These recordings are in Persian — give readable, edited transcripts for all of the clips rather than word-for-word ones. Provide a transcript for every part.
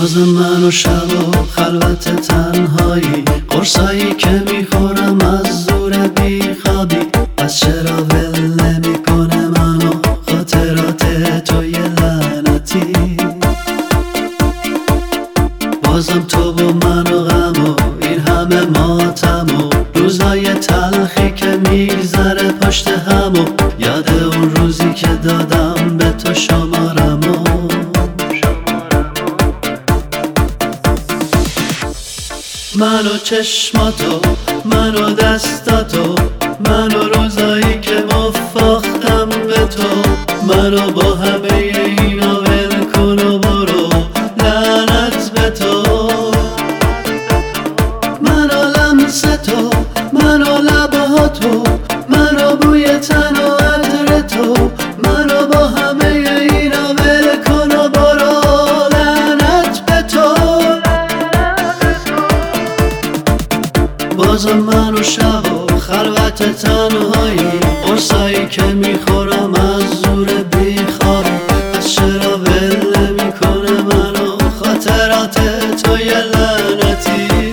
باز من و شب و خلوت تنهایی، قرصایی که میخورم از زور بیخوابی. از چرا ول نمیکنه منو خاطرات توی لعنتی؟ بازم تو و من و غم و این همه ماتم و روزای تلخی که میگذره پشت هم و یاد اون روزی که دادم به تو شمارم و من و چشماتو، من و دستاتو، من و روزایی که مفاختم به تو. منو با همه اینا ول کن و برو، لعنت به تو. من و لمس تو، من و لبها تو، من و بوی تن و عطر تو. منو با همه اینا ول کن و برو، لعنت به تو. بازم من و شب و خلوت تنهایی، قرصایی که میخورم از زور بیخوابی. از چرا ول نمیکنه منو خاطرات توی لعنتی؟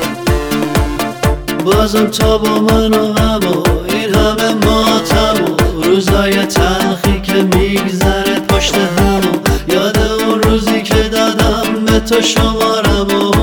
بازم تو با من و غم و این همه ماتم و روزای تلخی که میگذره پشت هم و یاد اون روزی که دادم به تو شمارم و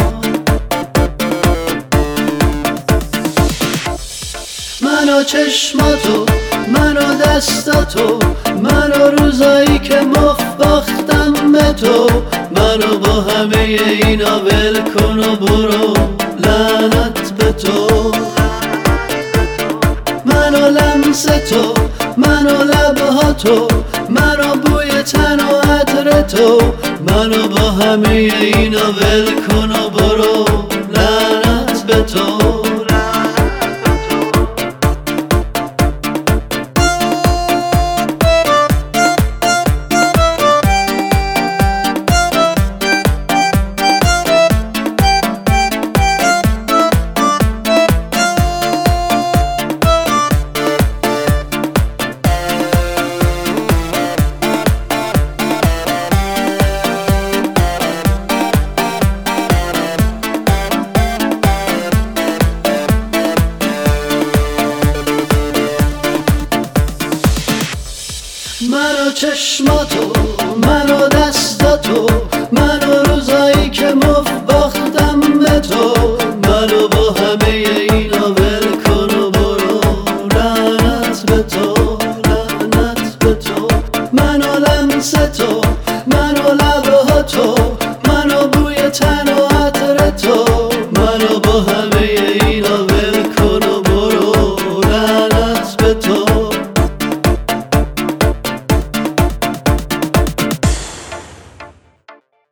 من و چشماتو، من و دستاتو، من و روزایی که مفاختم به تو. منو با همه اینا ول کن و برو، لعنت به تو. من و لمس تو، من و لبها تو، من و بوی تن و عطر تو. منو با همه اینا ول کن و برو، لعنت به تو. من و چشمات